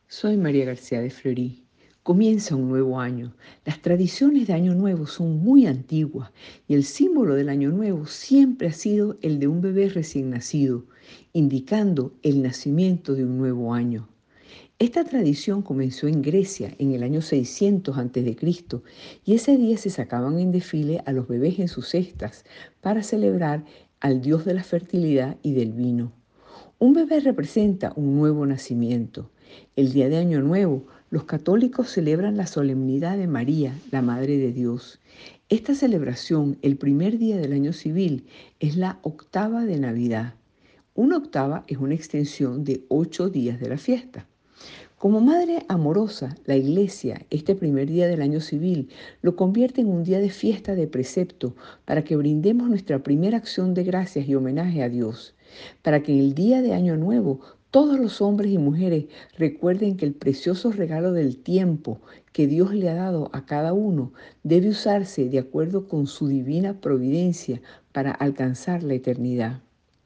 Soy María García de Fleury. Comienza un nuevo año. Las tradiciones de Año Nuevo son muy antiguas y el símbolo del Año Nuevo siempre ha sido el de un bebé recién nacido, indicando el nacimiento de un nuevo año. Esta tradición comenzó en Grecia en el año 600 a.C. y ese día se sacaban en desfile a los bebés en sus cestas para celebrar al dios de la fertilidad y del vino. Un bebé representa un nuevo nacimiento. El día de Año Nuevo, los católicos celebran la solemnidad de María, la Madre de Dios. Esta celebración, el primer día del año civil, es la octava de Navidad. Una octava es una extensión de 8 días de la fiesta. Como madre amorosa, la Iglesia, este primer día del año civil, lo convierte en un día de fiesta de precepto para que brindemos nuestra primera acción de gracias y homenaje a Dios, para que en el día de Año Nuevo todos los hombres y mujeres recuerden que el precioso regalo del tiempo que Dios le ha dado a cada uno debe usarse de acuerdo con su divina providencia para alcanzar la eternidad.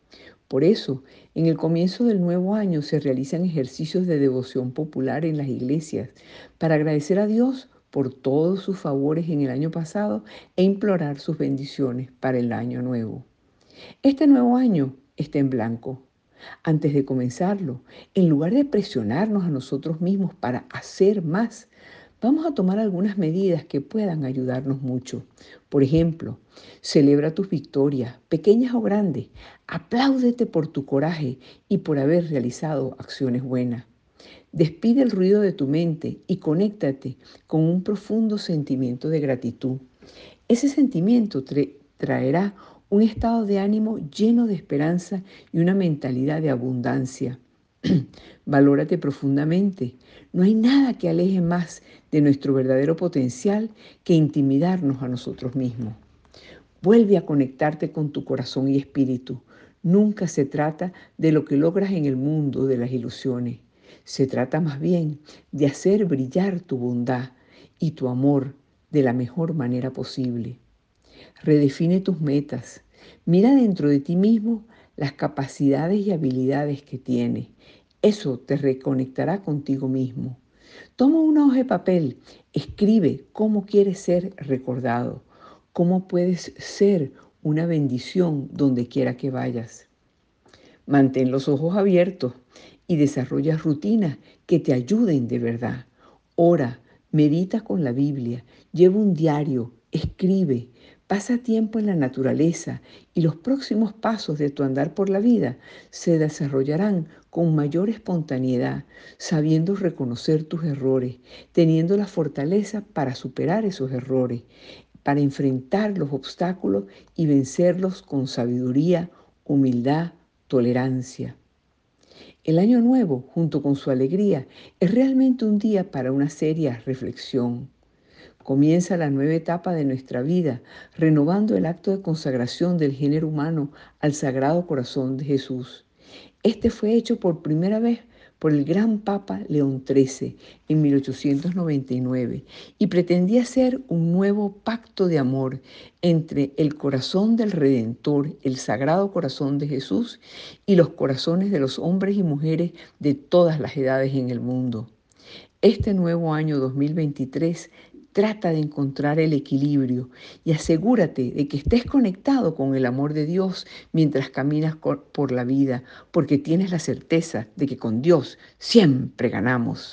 Por eso, en el comienzo del nuevo año se realizan ejercicios de devoción popular en las iglesias para agradecer a Dios por todos sus favores en el año pasado e implorar sus bendiciones para el año nuevo. Este nuevo año está en blanco. Antes de comenzarlo, en lugar de presionarnos a nosotros mismos para hacer más, vamos a tomar algunas medidas que puedan ayudarnos mucho. Por ejemplo, celebra tus victorias, pequeñas o grandes. Apláudete por tu coraje y por haber realizado acciones buenas. Despide el ruido de tu mente y conéctate con un profundo sentimiento de gratitud. Ese sentimiento traerá un estado de ánimo lleno de esperanza y una mentalidad de abundancia. Valórate profundamente. No hay nada que aleje más de nuestro verdadero potencial que intimidarnos a nosotros mismos. Vuelve a conectarte con tu corazón y espíritu. Nunca se trata de lo que logras en el mundo de las ilusiones. Se trata más bien de hacer brillar tu bondad y tu amor de la mejor manera posible. Redefine tus metas. Mira dentro de ti mismo las capacidades y habilidades que tienes. Eso te reconectará contigo mismo. Toma una hoja de papel, escribe cómo quieres ser recordado, cómo puedes ser una bendición donde quiera que vayas. Mantén los ojos abiertos y desarrolla rutinas que te ayuden de verdad. Ora, medita con la Biblia, lleva un diario, escribe, pasa tiempo en la naturaleza y los próximos pasos de tu andar por la vida se desarrollarán con mayor espontaneidad, sabiendo reconocer tus errores, teniendo la fortaleza para superar esos errores, para enfrentar los obstáculos y vencerlos con sabiduría, humildad, tolerancia. El año nuevo, junto con su alegría, es realmente un día para una seria reflexión. Comienza la nueva etapa de nuestra vida, renovando el acto de consagración del género humano al Sagrado Corazón de Jesús. Este fue hecho por primera vez por el gran Papa León XIII en 1899 y pretendía ser un nuevo pacto de amor entre el corazón del Redentor, el Sagrado Corazón de Jesús, y los corazones de los hombres y mujeres de todas las edades en el mundo. Este nuevo año 2023 trata de encontrar el equilibrio y asegúrate de que estés conectado con el amor de Dios mientras caminas por la vida, porque tienes la certeza de que con Dios siempre ganamos.